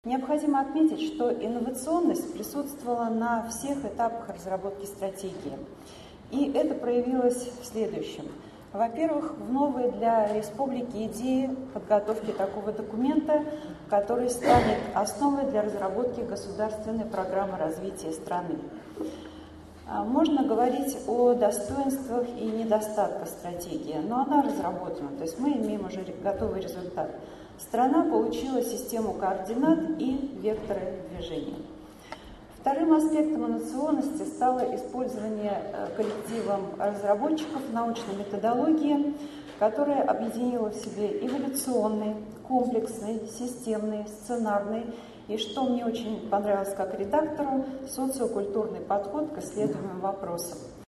Необходимо отметить, что инновационность присутствовала на всех этапах разработки стратегии. И это проявилось в следующем. Во-первых, в новой для республики идее подготовки такого документа, который станет основой для разработки государственной программы развития страны. Можно говорить о достоинствах и недостатках стратегии, но она разработана, то есть мы имеем уже готовый результат. Страна получила систему координат и векторы движения. Вторым аспектом инновационности стало использование коллективом разработчиков научной методологии, которая объединила в себе эволюционный, комплексный, системный, сценарный и, что мне очень понравилось как редактору, социокультурный подход к исследуемым вопросам.